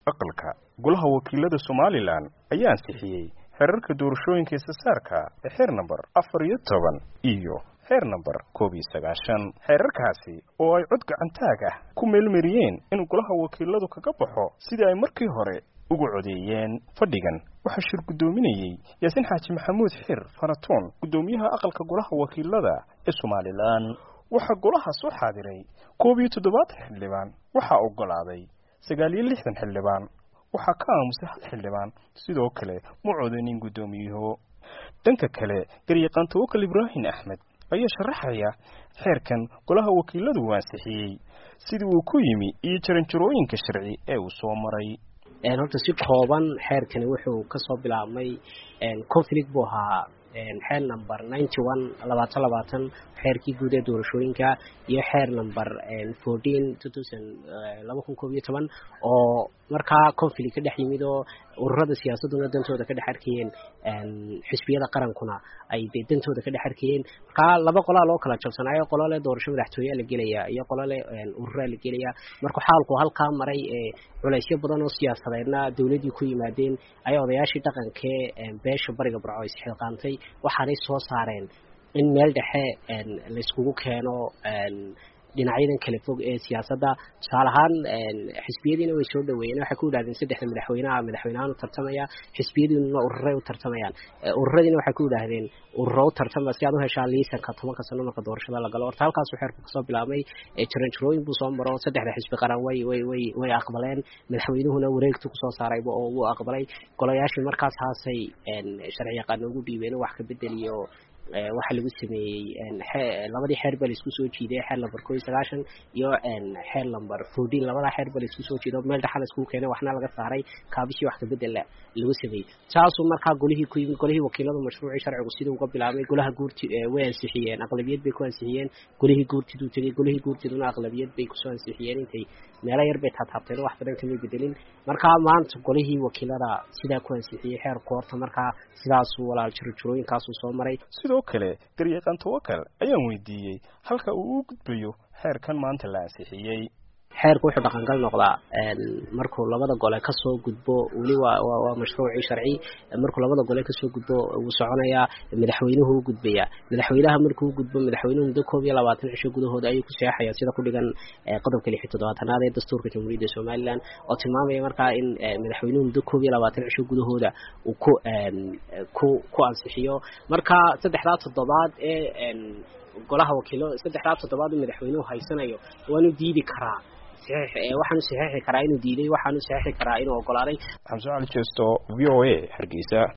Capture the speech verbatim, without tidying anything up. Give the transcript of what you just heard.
aqalka golaha wakiilada Somaliland ayaa ansixiyay xeerarka doorashooyinka issaarka ee xeer number afar iyo toban iyo xeer number koob iyo sagaashan. xeerarkaasi oo ay cod gacantaag ah ku meelmariyeen in golaha wakiiladu kaga baxo sidii ay markii hore ugu codeeyeen. fadhigan waxa shir gudoominayay Yaasin Xaaji Maxamuud Xir Faratoon, gudoomiyaha aqalka golaha wakiilada ee Somaliland. waxa golaha soo xaadiray koob iyo toddobaatan xildhibaan, waxa ogolaaday sagaal iyo lixdan xildhibaan, waxa ka aamusay hal xildhibaan. sidoo kale ma codeyn gudoomiyuhu. dhanka kale garyaqaan Tawakkal Ibraahin Axmed ayaa sharaxaya xeerkan golaha wakiiladu wansixiyay sidii uu ku yimi iyo jaranjarooyinka sharci ee uu soo maray. een horta si kooban xeerkani wuxuu ka soo bilaabmay een conflict buu ahaa een xeer number ninety-one labaatan labaatan xeerkii guud ee doorashooyinka iyo xeer number fourteen laba kun koob iyo toban oo markaa conflict ka dhex yimid oo ururada siyaasaduna dantooda ka dhex arkayeen een xisbiyada qarankuna ay dantooda ka dhex arkayeen. markaa laba qolaa loo kala jabsanayo, qolo leh doorasho madaxtooye la gelaya iyo qolo leh urura la gelaya. marka xaalku halka maray ee culaysyo badan oo siyaasadeedna dawladii ku yimaadeen ayaa odayaashii dhaqanka ee beesha bariga Burco is xilqaantay waxaanay soo saareen in meel dhexe een la iskugu keeno een dhinacyadan kala fog ee siyaasadda. tusaale ahaan xisbiyadiina way soo dhaweeyeen, waxay ku yidhahdeen saddexda madaxweynaha madaxweynahan u tartamaya, xisbiyadiina ururey u tartamayaan, ururadiina waxay ku yidhaahdeen ururo u tartama si aad u heshaan liisanka tobanka sano marka doorashada la galo. horta halkaas xeerku kasoo bilaabmay jaranjarooyin buu soo maro, saddexda xisbi qaran way way way way aqbaleen, madaxweynuhuna wareegtu kusoo saarayba oo uu aqbalay. golayaashii markaas haasay sharci yaqaan ugu dhiibeen wax ka bedeliyo waxa lagu sameeyay labadii xeer bal isku soo jiiday xeer number koob iyo sagaashan iyo xeer number fourteen labada xeer bal isku soo jiido meel dhaxal isku keenay waxna laga saaray kaabishii wax ka bedel lagu sameeyay. taasoo markaa golihii ku yimid golihii wakiilada mashruuci sharcigu sidoo uga bilaabay golaha guurti way ansixiyeen, aqlabiyad bay ku ansixiyeen. golihii guurtidu tagay golihii guurtiduna aqlabiyad bay ku soo ansixiyeen. intay meelo yar bay taabteen wax badan kama bedelin. markaa maanta golihii wakiilada sidaa ku ansixiyay xeer koorta markaa sidaas walaal jaranjarooyinkaas soo maray. sidoo kale garyaqaan Tawakkal ayaan weydiiyay halka uu u gudbayo xeerkan maanta la ansixiyay. xeerku wuxuu dhaqan gal noqdaa een markuu labada gole ka soo gudbo wali waa waa mashruuci sharci. markuu labada gole ka soo gudbo uu soconaya madaxweynuhu u gudbaya, madaxweynaha markuu u gudbo madaxweynuhu muddo koob iyo labaatan cisho gudahooda ayuu ku saxayaa sida ku dhigan qodobka lix iyo toddobaatanaad ee dastuurka Jamhuuriyadda Somaliland oo tilmaamaya markaa in madaxweynuhu muddo koob iyo labaatan cisho gudahooda uu ku ku ku ansixiyo. marka saddexda toddobaad ee golaha wakiilo saddexda toddobaad madaxweynuhu haysanayo waanu diidi karaa saxiix ee waxaanu saxiixi karaa inuu diiday, waxaanu saxiixi karaa inuu ogolaaday. Xamse Ali Jesto V O A Hargeysa.